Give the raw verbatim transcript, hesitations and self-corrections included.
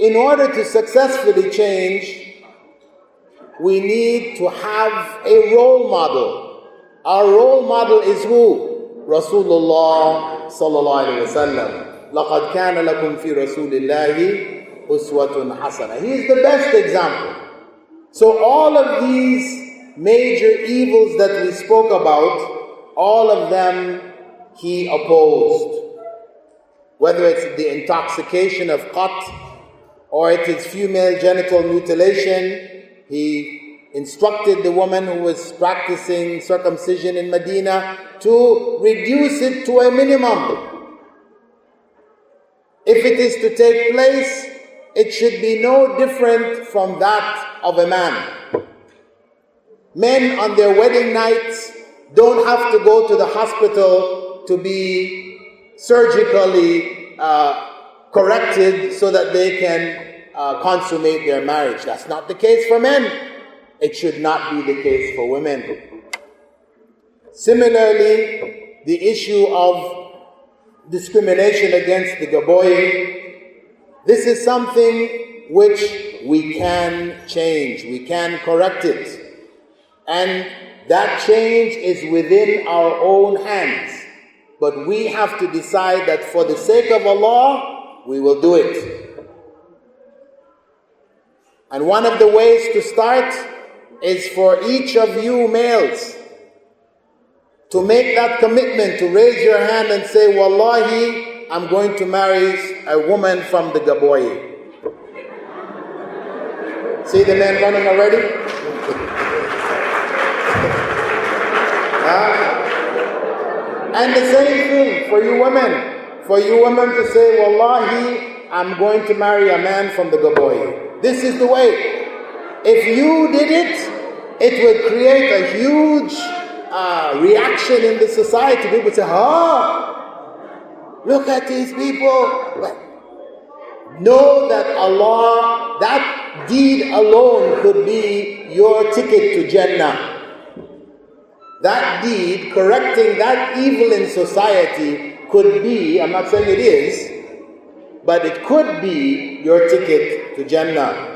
in order to successfully change, we need to have a role model. Our role model is who? Rasulullah sallallahu alayhi wa sallam. لَقَدْ كَانَ لَكُمْ فِي رَسُولِ اللَّهِ أُسْوَةٌ حَسَنَةٌ. He is the best example. So all of these major evils that we spoke about, all of them he opposed. Whether it's the intoxication of qat, or it is female genital mutilation, he instructed the woman who was practicing circumcision in Medina to reduce it to a minimum. If it is to take place, it should be no different from that of a man. Men on their wedding nights don't have to go to the hospital to be surgically uh, corrected so that they can uh, consummate their marriage. That's not the case for men. It should not be the case for women. Similarly, the issue of discrimination against the Gaboyi, this is something which we can change. We can correct it. And that change is within our own hands. But we have to decide that for the sake of Allah, we will do it. And one of the ways to start is for each of you males to make that commitment, to raise your hand and say, Wallahi, I'm going to marry a woman from the Gaboyi. See the men running already? uh, and the same thing for you women. For you women to say, Wallahi, I'm going to marry a man from the Gaboyi. This is the way. If you did it, it would create a huge uh, reaction in the society. People would say, oh, look at these people. But know that Allah, that deed alone could be your ticket to Jannah. That deed, correcting that evil in society, could be, I'm not saying it is, but it could be your ticket to Jannah.